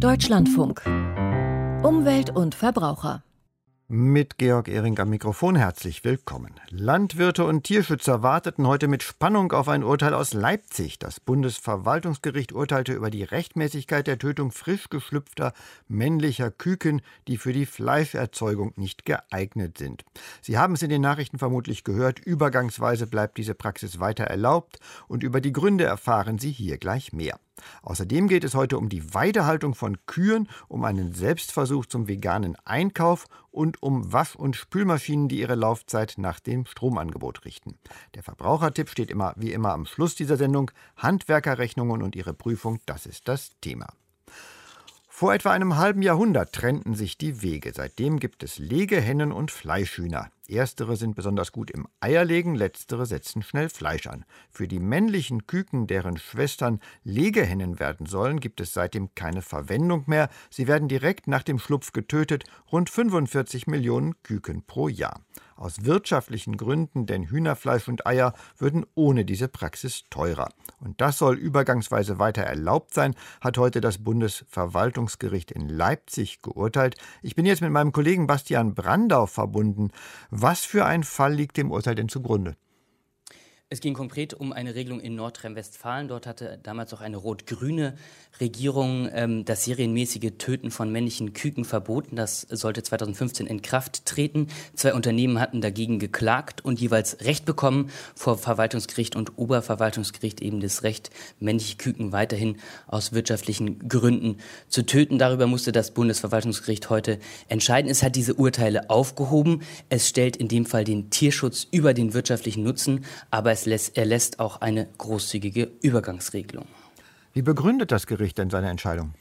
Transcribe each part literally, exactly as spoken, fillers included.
Deutschlandfunk. Umwelt und Verbraucher. Mit Georg Ehring am Mikrofon herzlich willkommen. Landwirte und Tierschützer warteten heute mit Spannung auf ein Urteil aus Leipzig. Das Bundesverwaltungsgericht urteilte über die Rechtmäßigkeit der Tötung frisch geschlüpfter männlicher Küken, die für die Fleischerzeugung nicht geeignet sind. Sie haben es in den Nachrichten vermutlich gehört, übergangsweise bleibt diese Praxis weiter erlaubt und über die Gründe erfahren Sie hier gleich mehr. Außerdem geht es heute um die Weidehaltung von Kühen, um einen Selbstversuch zum veganen Einkauf und um Wasch- und Spülmaschinen, die ihre Laufzeit nach dem Stromangebot richten. Der Verbrauchertipp steht immer wie immer am Schluss dieser Sendung. Handwerkerrechnungen und ihre Prüfung, das ist das Thema. Vor etwa einem halben Jahrhundert trennten sich die Wege. Seitdem gibt es Legehennen und Fleischhühner. Erstere sind besonders gut im Eierlegen, letztere setzen schnell Fleisch an. Für die männlichen Küken, deren Schwestern Legehennen werden sollen, gibt es seitdem keine Verwendung mehr. Sie werden direkt nach dem Schlupf getötet, rund fünfundvierzig Millionen Küken pro Jahr. Aus wirtschaftlichen Gründen, denn Hühnerfleisch und Eier würden ohne diese Praxis teurer. Und das soll übergangsweise weiter erlaubt sein, hat heute das Bundesverwaltungsgericht in Leipzig geurteilt. Ich bin jetzt mit meinem Kollegen Bastian Brandau verbunden. Was für ein Fall liegt dem Urteil denn zugrunde? Es ging konkret um eine Regelung in Nordrhein-Westfalen. Dort hatte damals auch eine rot-grüne Regierung ähm, das serienmäßige Töten von männlichen Küken verboten. Das sollte zweitausendfünfzehn in Kraft treten. Zwei Unternehmen hatten dagegen geklagt und jeweils Recht bekommen, vor Verwaltungsgericht und Oberverwaltungsgericht eben das Recht, männliche Küken weiterhin aus wirtschaftlichen Gründen zu töten. Darüber musste das Bundesverwaltungsgericht heute entscheiden. Es hat diese Urteile aufgehoben. Es stellt in dem Fall den Tierschutz über den wirtschaftlichen Nutzen, aber es lässt, er lässt auch eine großzügige Übergangsregelung. Wie begründet das Gericht denn seine Entscheidung?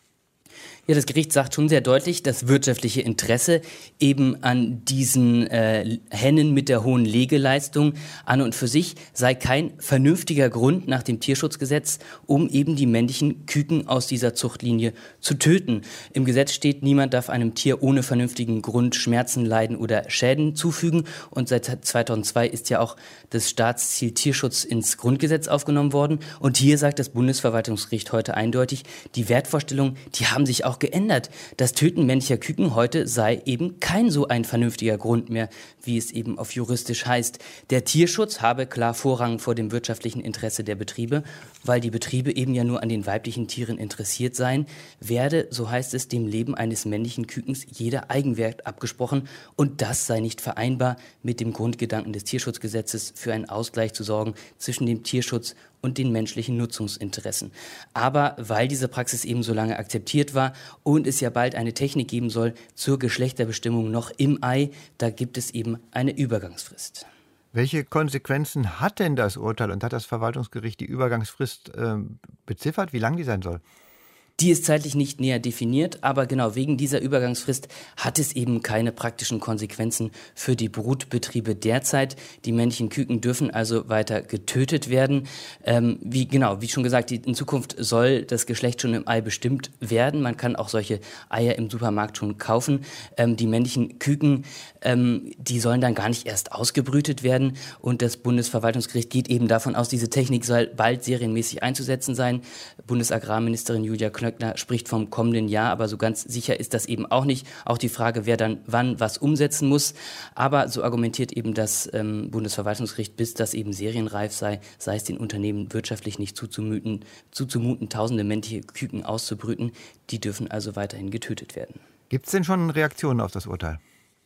Ja, das Gericht sagt schon sehr deutlich, das wirtschaftliche Interesse eben an diesen äh, Hennen mit der hohen Legeleistung an und für sich sei kein vernünftiger Grund nach dem Tierschutzgesetz, um eben die männlichen Küken aus dieser Zuchtlinie zu töten. Im Gesetz steht, niemand darf einem Tier ohne vernünftigen Grund Schmerzen, Leiden oder Schäden zufügen. Und seit zweitausendzwei ist ja auch das Staatsziel Tierschutz ins Grundgesetz aufgenommen worden. Und hier sagt das Bundesverwaltungsgericht heute eindeutig, die Wertvorstellungen, die haben sich auch geändert. Das Töten männlicher Küken heute sei eben kein so ein vernünftiger Grund mehr, wie es eben auf juristisch heißt. Der Tierschutz habe klar Vorrang vor dem wirtschaftlichen Interesse der Betriebe, weil die Betriebe eben ja nur an den weiblichen Tieren interessiert seien, werde, so heißt es, dem Leben eines männlichen Kükens jeder Eigenwert abgesprochen und das sei nicht vereinbar mit dem Grundgedanken des Tierschutzgesetzes, für einen Ausgleich zu sorgen zwischen dem Tierschutz und den menschlichen Nutzungsinteressen. Aber weil diese Praxis eben so lange akzeptiert war und es ja bald eine Technik geben soll zur Geschlechterbestimmung noch im Ei, da gibt es eben eine Übergangsfrist. Welche Konsequenzen hat denn das Urteil und hat das Verwaltungsgericht die Übergangsfrist äh, beziffert, wie lang die sein soll? Die ist zeitlich nicht näher definiert, aber genau wegen dieser Übergangsfrist hat es eben keine praktischen Konsequenzen für die Brutbetriebe derzeit. Die männlichen Küken dürfen also weiter getötet werden. Ähm, wie genau, wie schon gesagt, die, in Zukunft soll das Geschlecht schon im Ei bestimmt werden. Man kann auch solche Eier im Supermarkt schon kaufen. Ähm, die männlichen Küken, ähm, die sollen dann gar nicht erst ausgebrütet werden. Und das Bundesverwaltungsgericht geht eben davon aus, diese Technik soll bald serienmäßig einzusetzen sein. Bundesagrarministerin Julia Klöckner spricht vom kommenden Jahr, aber so ganz sicher ist das eben auch nicht. Auch die Frage, wer dann wann was umsetzen muss. Aber so argumentiert eben das ähm, Bundesverwaltungsgericht, bis das eben serienreif sei, sei es den Unternehmen wirtschaftlich nicht zuzumuten, zuzumuten, tausende männliche Küken auszubrüten. Die dürfen also weiterhin getötet werden. Gibt es denn schon Reaktionen auf das Urteil?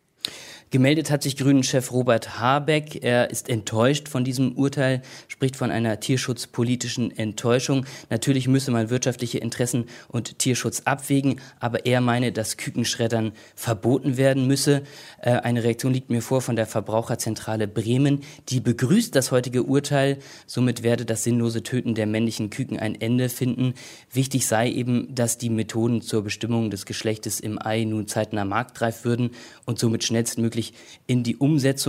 Gemeldet hat sich Grünen-Chef Robert Habeck. Er ist enttäuscht von diesem Urteil, spricht von einer tierschutzpolitischen Enttäuschung. Natürlich müsse man wirtschaftliche Interessen und Tierschutz abwägen, aber er meine, dass Kükenschreddern verboten werden müsse. Äh, eine Reaktion liegt mir vor von der Verbraucherzentrale Bremen. Die begrüßt das heutige Urteil. Somit werde das sinnlose Töten der männlichen Küken ein Ende finden. Wichtig sei eben, dass die Methoden zur Bestimmung des Geschlechtes im Ei nun zeitnah marktreif würden und somit schnellstmöglich in die Umsetzung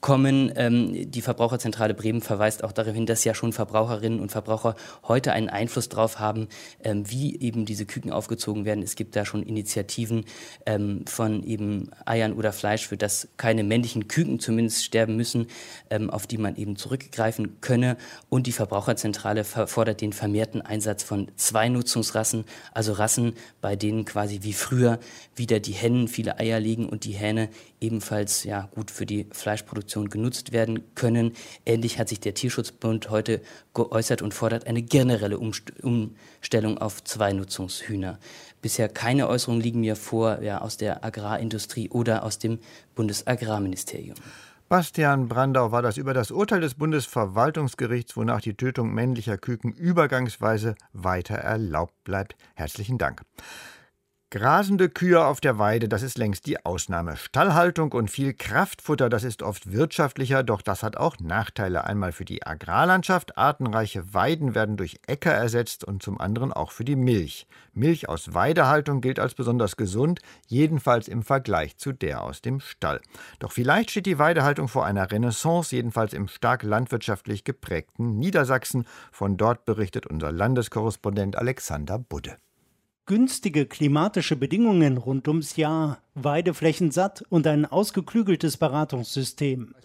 kommen. Ähm, die Verbraucherzentrale Bremen verweist auch darauf hin, dass ja schon Verbraucherinnen und Verbraucher heute einen Einfluss darauf haben, ähm, wie eben diese Küken aufgezogen werden. Es gibt da schon Initiativen ähm, von eben Eiern oder Fleisch, für das keine männlichen Küken zumindest sterben müssen, ähm, auf die man eben zurückgreifen könne. Und die Verbraucherzentrale fordert den vermehrten Einsatz von Zweinutzungsrassen, also Rassen, bei denen quasi wie früher wieder die Hennen viele Eier legen und die Hähne ebenfalls ja, gut für die Fleischproduktion genutzt werden können. Ähnlich hat sich der Tierschutzbund heute geäußert und fordert eine generelle Umst- Umstellung auf Zweinutzungshühner. Bisher keine Äußerungen liegen mir vor, ja, aus der Agrarindustrie oder aus dem Bundesagrarministerium. Bastian Brandau war das über das Urteil des Bundesverwaltungsgerichts, wonach die Tötung männlicher Küken übergangsweise weiter erlaubt bleibt. Herzlichen Dank. Grasende Kühe auf der Weide, das ist längst die Ausnahme. Stallhaltung und viel Kraftfutter, das ist oft wirtschaftlicher, doch das hat auch Nachteile. Einmal für die Agrarlandschaft, artenreiche Weiden werden durch Äcker ersetzt und zum anderen auch für die Milch. Milch aus Weidehaltung gilt als besonders gesund, jedenfalls im Vergleich zu der aus dem Stall. Doch vielleicht steht die Weidehaltung vor einer Renaissance, jedenfalls im stark landwirtschaftlich geprägten Niedersachsen. Von dort berichtet unser Landeskorrespondent Alexander Budde. Günstige klimatische Bedingungen rund ums Jahr, Weideflächen satt und ein ausgeklügeltes Beratungssystem.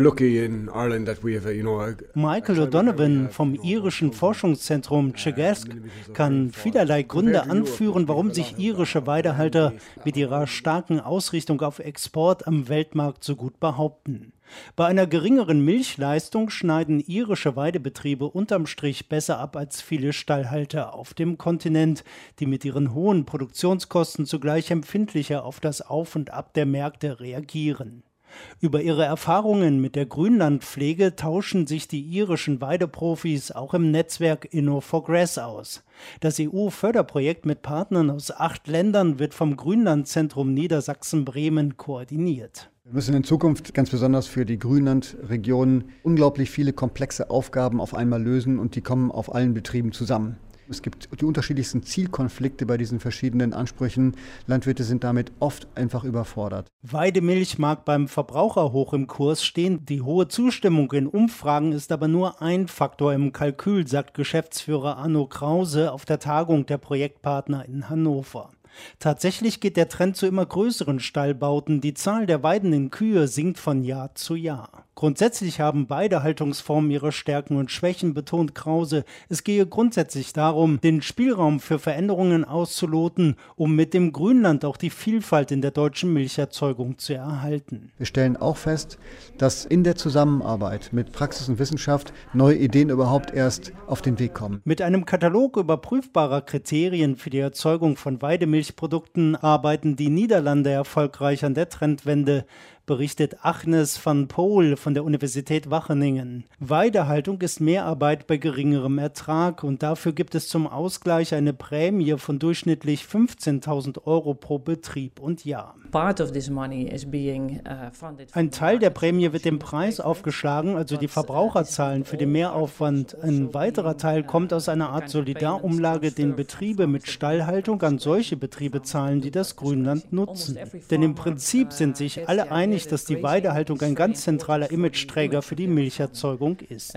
Michael O'Donovan vom irischen Forschungszentrum Tregask kann vielerlei Gründe anführen, warum sich irische Weidehalter mit ihrer starken Ausrichtung auf Export am Weltmarkt so gut behaupten. Bei einer geringeren Milchleistung schneiden irische Weidebetriebe unterm Strich besser ab als viele Stallhalter auf dem Kontinent, die mit ihren hohen Produktionskosten zugleich empfindlicher auf das Auf und Ab der Märkte reagieren. Über ihre Erfahrungen mit der Grünlandpflege tauschen sich die irischen Weideprofis auch im Netzwerk Inno for Grass aus. Das E U-Förderprojekt mit Partnern aus acht Ländern wird vom Grünlandzentrum Niedersachsen-Bremen koordiniert. Wir müssen in Zukunft ganz besonders für die Grünlandregionen unglaublich viele komplexe Aufgaben auf einmal lösen und die kommen auf allen Betrieben zusammen. Es gibt die unterschiedlichsten Zielkonflikte bei diesen verschiedenen Ansprüchen. Landwirte sind damit oft einfach überfordert. Weidemilch mag beim Verbraucher hoch im Kurs stehen. Die hohe Zustimmung in Umfragen ist aber nur ein Faktor im Kalkül, sagt Geschäftsführer Arno Krause auf der Tagung der Projektpartner in Hannover. Tatsächlich geht der Trend zu immer größeren Stallbauten. Die Zahl der weidenden Kühe sinkt von Jahr zu Jahr. Grundsätzlich haben beide Haltungsformen ihre Stärken und Schwächen, betont Krause. Es gehe grundsätzlich darum, den Spielraum für Veränderungen auszuloten, um mit dem Grünland auch die Vielfalt in der deutschen Milcherzeugung zu erhalten. Wir stellen auch fest, dass in der Zusammenarbeit mit Praxis und Wissenschaft neue Ideen überhaupt erst auf den Weg kommen. Mit einem Katalog überprüfbarer Kriterien für die Erzeugung von Weidemilchprodukten arbeiten die Niederlande erfolgreich an der Trendwende, berichtet Agnes van Poel von der Universität Wageningen. Weidehaltung ist Mehrarbeit bei geringerem Ertrag und dafür gibt es zum Ausgleich eine Prämie von durchschnittlich fünfzehntausend Euro pro Betrieb und Jahr. Ein Teil der Prämie wird dem Preis aufgeschlagen, also die Verbraucher zahlen für den Mehraufwand. Ein weiterer Teil kommt aus einer Art Solidarumlage, den Betriebe mit Stallhaltung an solche Betriebe zahlen, die das Grünland nutzen. Denn im Prinzip sind sich alle einig, dass die Weidehaltung ein ganz zentraler Imageträger für die Milcherzeugung ist.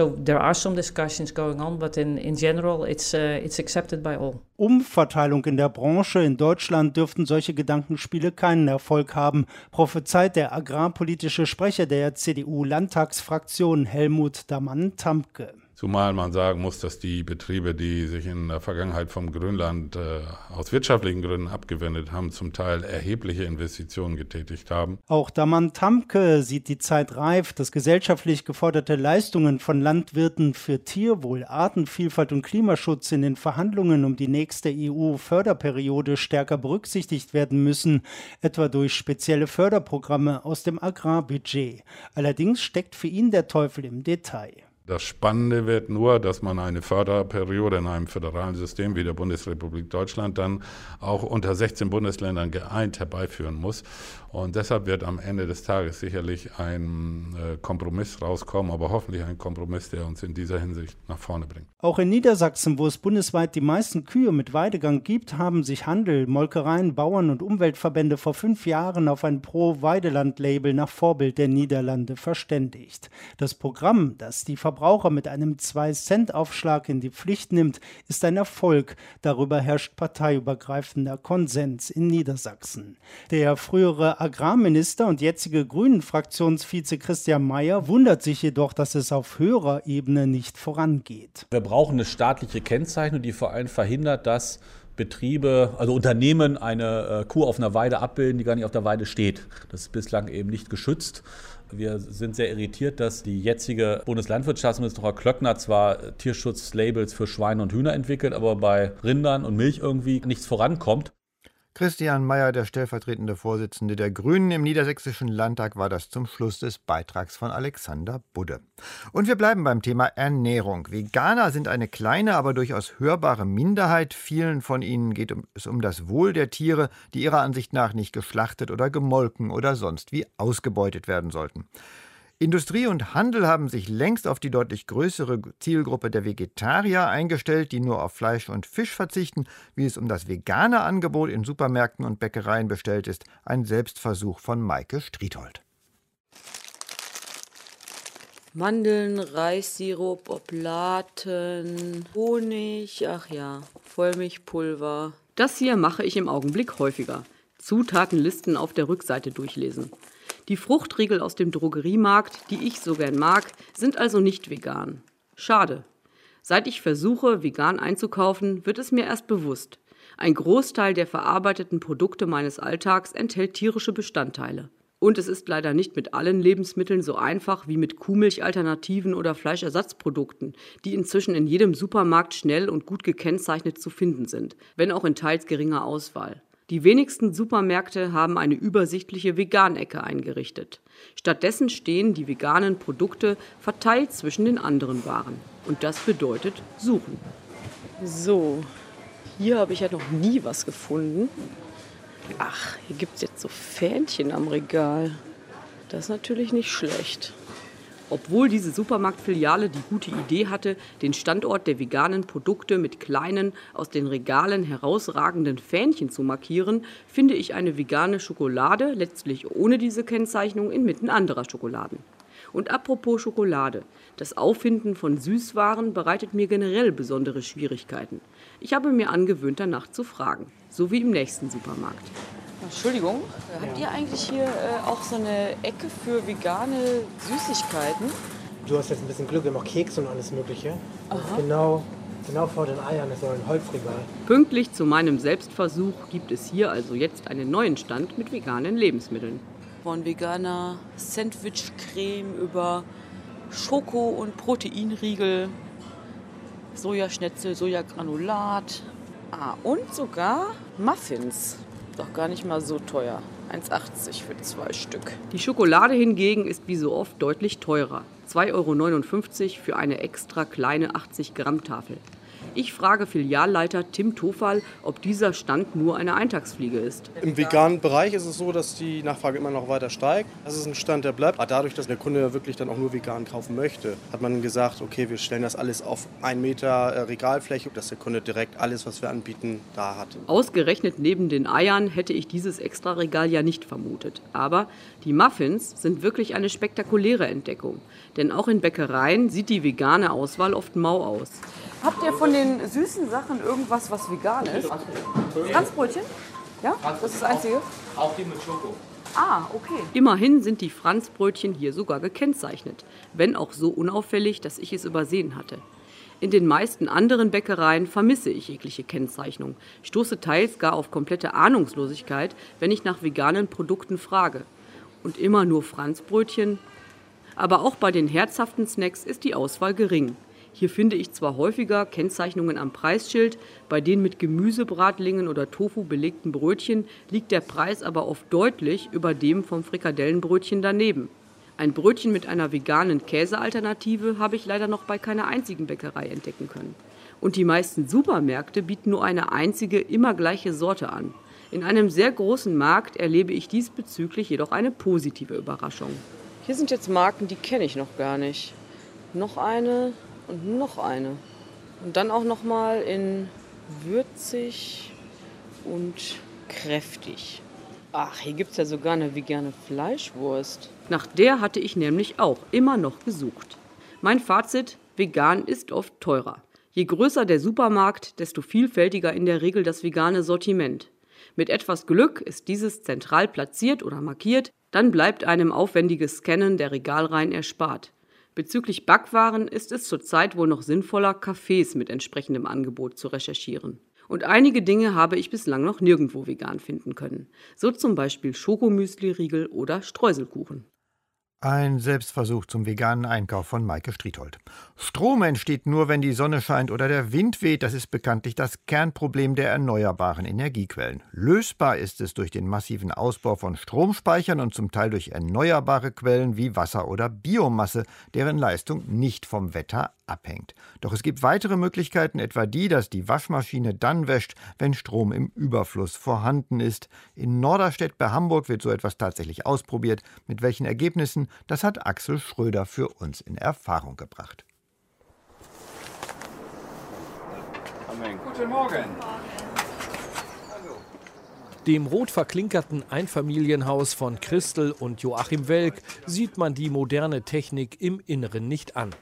Umverteilung in der Branche. In Deutschland dürften solche Gedankenspiele keinen Erfolg haben, prophezeit der agrarpolitische Sprecher der C D U-Landtagsfraktion Helmut Damann-Tamke. Zumal man sagen muss, dass die Betriebe, die sich in der Vergangenheit vom Grünland äh, aus wirtschaftlichen Gründen abgewendet haben, zum Teil erhebliche Investitionen getätigt haben. Auch Damann-Tamke sieht die Zeit reif, dass gesellschaftlich geforderte Leistungen von Landwirten für Tierwohl, Artenvielfalt und Klimaschutz in den Verhandlungen um die nächste E U-Förderperiode stärker berücksichtigt werden müssen, etwa durch spezielle Förderprogramme aus dem Agrarbudget. Allerdings steckt für ihn der Teufel im Detail. Das Spannende wird nur, dass man eine Förderperiode in einem föderalen System wie der Bundesrepublik Deutschland dann auch unter sechzehn Bundesländern geeint herbeiführen muss. Und deshalb wird am Ende des Tages sicherlich ein äh, Kompromiss rauskommen, aber hoffentlich ein Kompromiss, der uns in dieser Hinsicht nach vorne bringt. Auch in Niedersachsen, wo es bundesweit die meisten Kühe mit Weidegang gibt, haben sich Handel, Molkereien, Bauern und Umweltverbände vor fünf Jahren auf ein Pro-Weideland-Label nach Vorbild der Niederlande verständigt. Das Programm, das die Verbraucher mit einem zwei Cent Aufschlag in die Pflicht nimmt, ist ein Erfolg. Darüber herrscht parteiübergreifender Konsens in Niedersachsen. Der frühere Agrarminister und jetzige Grünen-Fraktionsvize Christian Mayer wundert sich jedoch, dass es auf höherer Ebene nicht vorangeht. Wir brauchen eine staatliche Kennzeichnung, die vor allem verhindert, dass Betriebe, also Unternehmen eine äh, Kuh auf einer Weide abbilden, die gar nicht auf der Weide steht. Das ist bislang eben nicht geschützt. Wir sind sehr irritiert, dass die jetzige Bundeslandwirtschaftsministerin Frau Klöckner zwar Tierschutzlabels für Schweine und Hühner entwickelt, aber bei Rindern und Milch irgendwie nichts vorankommt. Christian Mayer, der stellvertretende Vorsitzende der Grünen im Niedersächsischen Landtag, war das zum Schluss des Beitrags von Alexander Budde. Und wir bleiben beim Thema Ernährung. Veganer sind eine kleine, aber durchaus hörbare Minderheit. Vielen von ihnen geht es um das Wohl der Tiere, die ihrer Ansicht nach nicht geschlachtet oder gemolken oder sonst wie ausgebeutet werden sollten. Industrie und Handel haben sich längst auf die deutlich größere Zielgruppe der Vegetarier eingestellt, die nur auf Fleisch und Fisch verzichten. Wie es um das vegane Angebot in Supermärkten und Bäckereien bestellt ist, ein Selbstversuch von Maike Striethold. Mandeln, Reissirup, Oblaten, Honig, ach ja, Vollmilchpulver. Das hier mache ich im Augenblick häufiger. Zutatenlisten auf der Rückseite durchlesen. Die Fruchtriegel aus dem Drogeriemarkt, die ich so gern mag, sind also nicht vegan. Schade. Seit ich versuche, vegan einzukaufen, wird es mir erst bewusst. Ein Großteil der verarbeiteten Produkte meines Alltags enthält tierische Bestandteile. Und es ist leider nicht mit allen Lebensmitteln so einfach wie mit Kuhmilchalternativen oder Fleischersatzprodukten, die inzwischen in jedem Supermarkt schnell und gut gekennzeichnet zu finden sind, wenn auch in teils geringer Auswahl. Die wenigsten Supermärkte haben eine übersichtliche Vegan-Ecke eingerichtet. Stattdessen stehen die veganen Produkte verteilt zwischen den anderen Waren. Und das bedeutet suchen. So, hier habe ich ja noch nie was gefunden. Ach, hier gibt es jetzt so Fähnchen am Regal. Das ist natürlich nicht schlecht. Obwohl diese Supermarktfiliale die gute Idee hatte, den Standort der veganen Produkte mit kleinen, aus den Regalen herausragenden Fähnchen zu markieren, finde ich eine vegane Schokolade, letztlich ohne diese Kennzeichnung, inmitten anderer Schokoladen. Und apropos Schokolade, das Auffinden von Süßwaren bereitet mir generell besondere Schwierigkeiten. Ich habe mir angewöhnt, danach zu fragen, so wie im nächsten Supermarkt. Entschuldigung, habt ihr eigentlich hier äh, auch so eine Ecke für vegane Süßigkeiten? Du hast jetzt ein bisschen Glück, wir haben auch Kekse und alles Mögliche. Genau, genau vor den Eiern ist so ein Holzregal. Pünktlich zu meinem Selbstversuch gibt es hier also jetzt einen neuen Stand mit veganen Lebensmitteln. Von veganer Sandwich-Creme über Schoko- und Proteinriegel, Sojaschnitzel, Sojagranulat ah, und sogar Muffins. Doch gar nicht mal so teuer. eins achtzig für zwei Stück. Die Schokolade hingegen ist wie so oft deutlich teurer. zwei Euro neunundfünfzig für eine extra kleine achtzig Gramm Tafel. Ich frage Filialleiter Tim Tofal, ob dieser Stand nur eine Eintagsfliege ist. Im veganen Bereich ist es so, dass die Nachfrage immer noch weiter steigt. Das ist ein Stand, der bleibt. Aber dadurch, dass der Kunde wirklich dann auch nur vegan kaufen möchte, hat man gesagt, okay, wir stellen das alles auf einen Meter Regalfläche, dass der Kunde direkt alles, was wir anbieten, da hat. Ausgerechnet neben den Eiern hätte ich dieses Extraregal ja nicht vermutet. Aber die Muffins sind wirklich eine spektakuläre Entdeckung. Denn auch in Bäckereien sieht die vegane Auswahl oft mau aus. Habt ihr von den süßen Sachen irgendwas, was vegan ist? Franzbrötchen? Ja, das ist das Einzige? Auch die mit Schoko. Ah, okay. Immerhin sind die Franzbrötchen hier sogar gekennzeichnet. Wenn auch so unauffällig, dass ich es übersehen hatte. In den meisten anderen Bäckereien vermisse ich jegliche Kennzeichnung, stoße teils gar auf komplette Ahnungslosigkeit, wenn ich nach veganen Produkten frage. Und immer nur Franzbrötchen? Aber auch bei den herzhaften Snacks ist die Auswahl gering. Hier finde ich zwar häufiger Kennzeichnungen am Preisschild, bei den mit Gemüsebratlingen oder Tofu belegten Brötchen liegt der Preis aber oft deutlich über dem vom Frikadellenbrötchen daneben. Ein Brötchen mit einer veganen Käsealternative habe ich leider noch bei keiner einzigen Bäckerei entdecken können. Und die meisten Supermärkte bieten nur eine einzige, immer gleiche Sorte an. In einem sehr großen Markt erlebe ich diesbezüglich jedoch eine positive Überraschung. Hier sind jetzt Marken, die kenne ich noch gar nicht. Noch eine und noch eine. Und dann auch noch mal in würzig und kräftig. Ach, hier gibt es ja sogar eine vegane Fleischwurst. Nach der hatte ich nämlich auch immer noch gesucht. Mein Fazit: Vegan ist oft teurer. Je größer der Supermarkt, desto vielfältiger in der Regel das vegane Sortiment. Mit etwas Glück ist dieses zentral platziert oder markiert, dann bleibt einem aufwendiges Scannen der Regalreihen erspart. Bezüglich Backwaren ist es zurzeit wohl noch sinnvoller, Cafés mit entsprechendem Angebot zu recherchieren. Und einige Dinge habe ich bislang noch nirgendwo vegan finden können. So zum Beispiel Schokomüsli-Riegel oder Streuselkuchen. Ein Selbstversuch zum veganen Einkauf von Maike Striethold. Strom entsteht nur, wenn die Sonne scheint oder der Wind weht. Das ist bekanntlich das Kernproblem der erneuerbaren Energiequellen. Lösbar ist es durch den massiven Ausbau von Stromspeichern und zum Teil durch erneuerbare Quellen wie Wasser oder Biomasse, deren Leistung nicht vom Wetter abhängt. Doch es gibt weitere Möglichkeiten, etwa die, dass die Waschmaschine dann wäscht, wenn Strom im Überfluss vorhanden ist. In Norderstedt bei Hamburg wird so etwas tatsächlich ausprobiert. Mit welchen Ergebnissen? Das hat Axel Schröder für uns in Erfahrung gebracht. Guten Morgen. Dem rot verklinkerten Einfamilienhaus von Christel und Joachim Welk sieht man die moderne Technik im Inneren nicht an.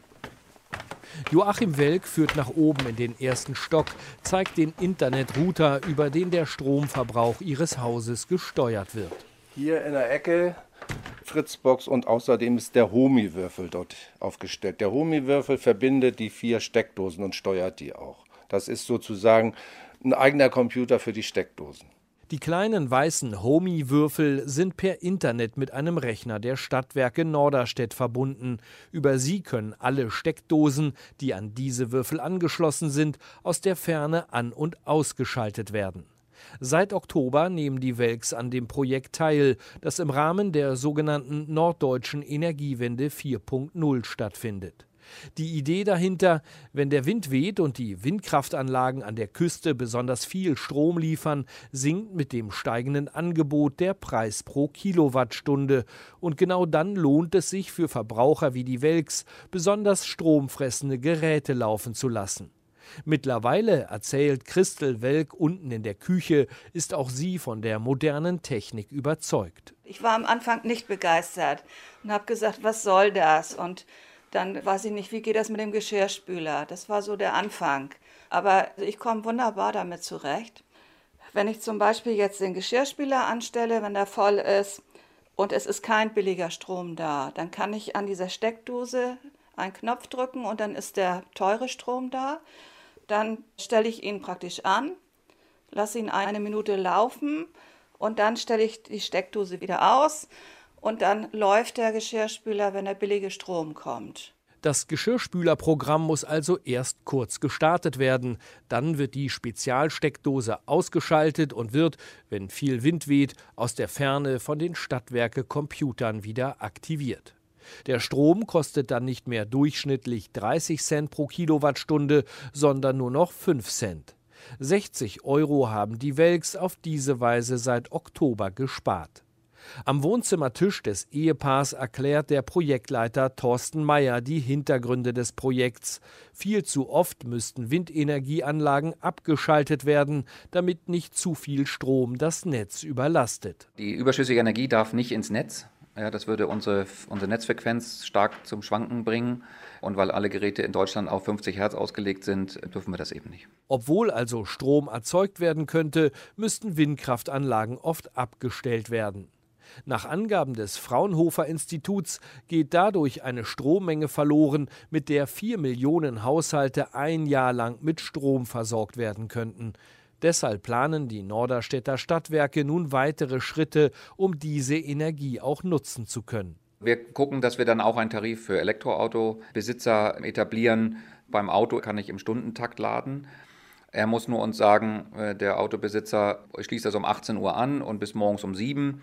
Joachim Welk führt nach oben in den ersten Stock, zeigt den Internetrouter, über den der Stromverbrauch ihres Hauses gesteuert wird. Hier in der Ecke Fritzbox und außerdem ist der Homi-Würfel dort aufgestellt. Der Homi-Würfel verbindet die vier Steckdosen und steuert die auch. Das ist sozusagen ein eigener Computer für die Steckdosen. Die kleinen weißen Homi-Würfel sind per Internet mit einem Rechner der Stadtwerke Norderstedt verbunden. Über sie können alle Steckdosen, die an diese Würfel angeschlossen sind, aus der Ferne an- und ausgeschaltet werden. Seit Oktober nehmen die Welks an dem Projekt teil, das im Rahmen der sogenannten Norddeutschen Energiewende vier Punkt null stattfindet. Die Idee dahinter: Wenn der Wind weht und die Windkraftanlagen an der Küste besonders viel Strom liefern, sinkt mit dem steigenden Angebot der Preis pro Kilowattstunde. Und genau dann lohnt es sich für Verbraucher wie die Welks, besonders stromfressende Geräte laufen zu lassen. Mittlerweile, erzählt Christel Welk unten in der Küche, ist auch sie von der modernen Technik überzeugt. Ich war am Anfang nicht begeistert und habe gesagt, was soll das? Und dann weiß ich nicht, wie geht das mit dem Geschirrspüler? Das war so der Anfang. Aber ich komme wunderbar damit zurecht. Wenn ich zum Beispiel jetzt den Geschirrspüler anstelle, wenn der voll ist und es ist kein billiger Strom da, dann kann ich an dieser Steckdose einen Knopf drücken und dann ist der teure Strom da. Dann stelle ich ihn praktisch an, lasse ihn eine Minute laufen und dann stelle ich die Steckdose wieder aus. Und dann läuft der Geschirrspüler, wenn der billige Strom kommt. Das Geschirrspülerprogramm muss also erst kurz gestartet werden. Dann wird die Spezialsteckdose ausgeschaltet und wird, wenn viel Wind weht, aus der Ferne von den Stadtwerke-Computern wieder aktiviert. Der Strom kostet dann nicht mehr durchschnittlich dreißig Cent pro Kilowattstunde, sondern nur noch fünf Cent. sechzig Euro haben die Welks auf diese Weise seit Oktober gespart. Am Wohnzimmertisch des Ehepaars erklärt der Projektleiter Thorsten Meyer die Hintergründe des Projekts. Viel zu oft müssten Windenergieanlagen abgeschaltet werden, damit nicht zu viel Strom das Netz überlastet. Die überschüssige Energie darf nicht ins Netz. Ja, das würde unsere, unsere Netzfrequenz stark zum Schwanken bringen. Und weil alle Geräte in Deutschland auf fünfzig Hertz ausgelegt sind, dürfen wir das eben nicht. Obwohl also Strom erzeugt werden könnte, müssten Windkraftanlagen oft abgestellt werden. Nach Angaben des Fraunhofer Instituts geht dadurch eine Strommenge verloren, mit der vier Millionen Haushalte ein Jahr lang mit Strom versorgt werden könnten. Deshalb planen die Norderstedter Stadtwerke nun weitere Schritte, um diese Energie auch nutzen zu können. Wir gucken, dass wir dann auch einen Tarif für Elektroautobesitzer etablieren. Beim Auto kann ich im Stundentakt laden. Er muss nur uns sagen, der Autobesitzer schließt das um achtzehn Uhr an und bis morgens um sieben.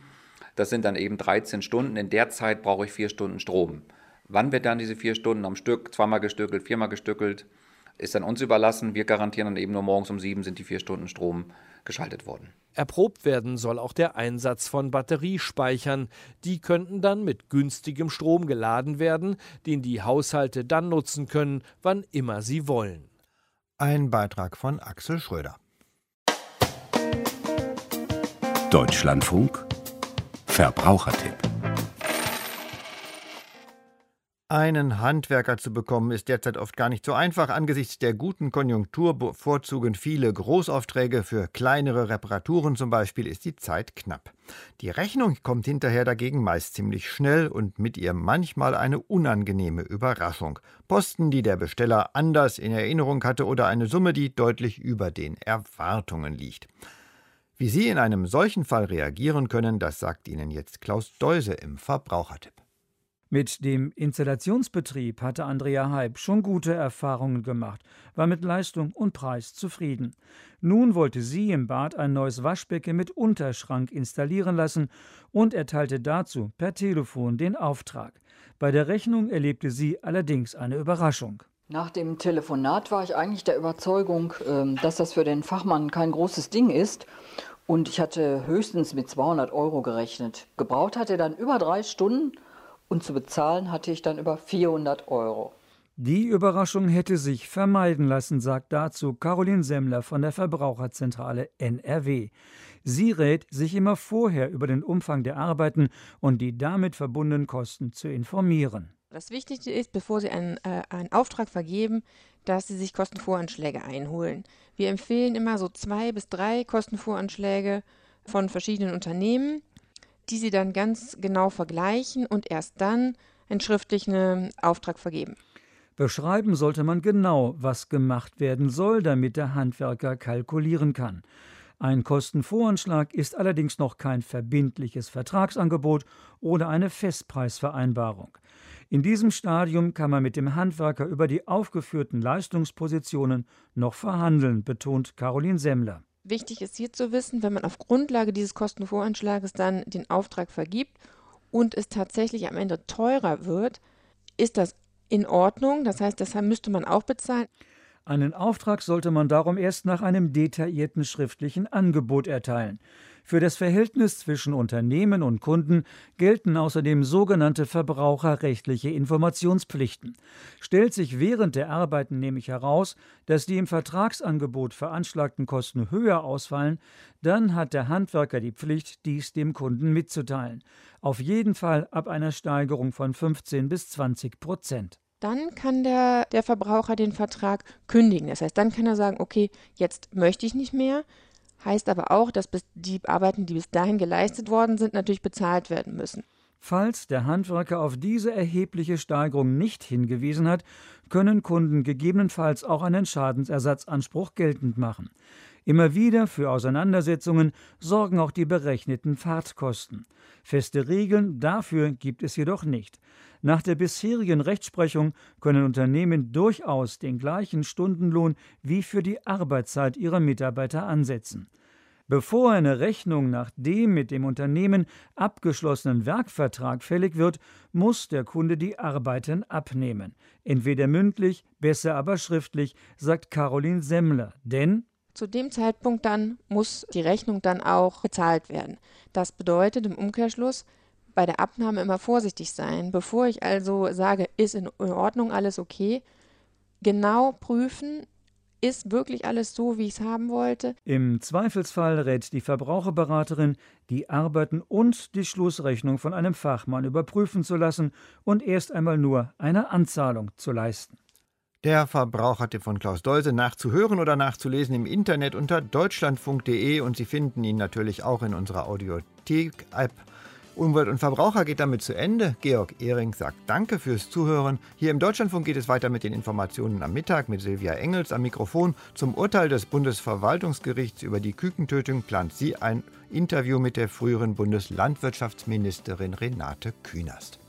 Das sind dann eben dreizehn Stunden. In der Zeit brauche ich vier Stunden Strom. Wann wird dann diese vier Stunden am Stück, zweimal gestückelt, viermal gestückelt, ist dann uns überlassen. Wir garantieren dann eben nur morgens um sieben sind die vier Stunden Strom geschaltet worden. Erprobt werden soll auch der Einsatz von Batteriespeichern. Die könnten dann mit günstigem Strom geladen werden, den die Haushalte dann nutzen können, wann immer sie wollen. Ein Beitrag von Axel Schröder. Deutschlandfunk Verbrauchertipp. Einen Handwerker zu bekommen, ist derzeit oft gar nicht so einfach. Angesichts der guten Konjunktur bevorzugen viele Großaufträge. Für kleinere Reparaturen zum Beispiel ist die Zeit knapp. Die Rechnung kommt hinterher dagegen meist ziemlich schnell und mit ihr manchmal eine unangenehme Überraschung. Posten, die der Besteller anders in Erinnerung hatte oder eine Summe, die deutlich über den Erwartungen liegt. Wie Sie in einem solchen Fall reagieren können, das sagt Ihnen jetzt Klaus Deuse im Verbrauchertipp. Mit dem Installationsbetrieb hatte Andrea Heib schon gute Erfahrungen gemacht, war mit Leistung und Preis zufrieden. Nun wollte sie im Bad ein neues Waschbecken mit Unterschrank installieren lassen und erteilte dazu per Telefon den Auftrag. Bei der Rechnung erlebte sie allerdings eine Überraschung. Nach dem Telefonat war ich eigentlich der Überzeugung, dass das für den Fachmann kein großes Ding ist. Und ich hatte höchstens mit zweihundert Euro gerechnet. Gebraucht hat er dann über drei Stunden. Und zu bezahlen hatte ich dann über vierhundert Euro. Die Überraschung hätte sich vermeiden lassen, sagt dazu Caroline Semmler von der Verbraucherzentrale N R W. Sie rät, sich immer vorher über den Umfang der Arbeiten und die damit verbundenen Kosten zu informieren. Das Wichtigste ist, bevor Sie einen, äh, einen Auftrag vergeben, dass Sie sich Kostenvoranschläge einholen. Wir empfehlen immer so zwei bis drei Kostenvoranschläge von verschiedenen Unternehmen, die Sie dann ganz genau vergleichen und erst dann einen schriftlichen Auftrag vergeben. Beschreiben sollte man genau, was gemacht werden soll, damit der Handwerker kalkulieren kann. Ein Kostenvoranschlag ist allerdings noch kein verbindliches Vertragsangebot oder eine Festpreisvereinbarung. In diesem Stadium kann man mit dem Handwerker über die aufgeführten Leistungspositionen noch verhandeln, betont Caroline Semmler. Wichtig ist hier zu wissen, wenn man auf Grundlage dieses Kostenvoranschlages dann den Auftrag vergibt und es tatsächlich am Ende teurer wird, ist das in Ordnung. Das heißt, deshalb müsste man auch bezahlen. Einen Auftrag sollte man darum erst nach einem detaillierten schriftlichen Angebot erteilen. Für das Verhältnis zwischen Unternehmen und Kunden gelten außerdem sogenannte verbraucherrechtliche Informationspflichten. Stellt sich während der Arbeiten nämlich heraus, dass die im Vertragsangebot veranschlagten Kosten höher ausfallen, dann hat der Handwerker die Pflicht, dies dem Kunden mitzuteilen. Auf jeden Fall ab einer Steigerung von fünfzehn bis zwanzig Prozent. Dann kann der, der Verbraucher den Vertrag kündigen. Das heißt, dann kann er sagen, okay, jetzt möchte ich nicht mehr. Heißt aber auch, dass bis die Arbeiten, die bis dahin geleistet worden sind, natürlich bezahlt werden müssen. Falls der Handwerker auf diese erhebliche Steigerung nicht hingewiesen hat, können Kunden gegebenenfalls auch einen Schadensersatzanspruch geltend machen. Immer wieder für Auseinandersetzungen sorgen auch die berechneten Fahrtkosten. Feste Regeln dafür gibt es jedoch nicht. Nach der bisherigen Rechtsprechung können Unternehmen durchaus den gleichen Stundenlohn wie für die Arbeitszeit ihrer Mitarbeiter ansetzen. Bevor eine Rechnung nach dem mit dem Unternehmen abgeschlossenen Werkvertrag fällig wird, muss der Kunde die Arbeiten abnehmen. Entweder mündlich, besser aber schriftlich, sagt Caroline Semmler. Denn zu dem Zeitpunkt dann muss die Rechnung dann auch bezahlt werden. Das bedeutet im Umkehrschluss, bei der Abnahme immer vorsichtig sein. Bevor ich also sage, ist in Ordnung, alles okay, genau prüfen, ist wirklich alles so, wie ich es haben wollte. Im Zweifelsfall rät die Verbraucherberaterin, die Arbeiten und die Schlussrechnung von einem Fachmann überprüfen zu lassen und erst einmal nur eine Anzahlung zu leisten. Der Verbrauchertipp von Klaus Deuse nachzuhören oder nachzulesen im Internet unter deutschlandfunk punkt de und Sie finden ihn natürlich auch in unserer Audiothek-App. Umwelt und Verbraucher geht damit zu Ende. Georg Ehring sagt Danke fürs Zuhören. Hier im Deutschlandfunk geht es weiter mit den Informationen am Mittag mit Silvia Engels am Mikrofon. Zum Urteil des Bundesverwaltungsgerichts über die Kükentötung plant sie ein Interview mit der früheren Bundeslandwirtschaftsministerin Renate Künast.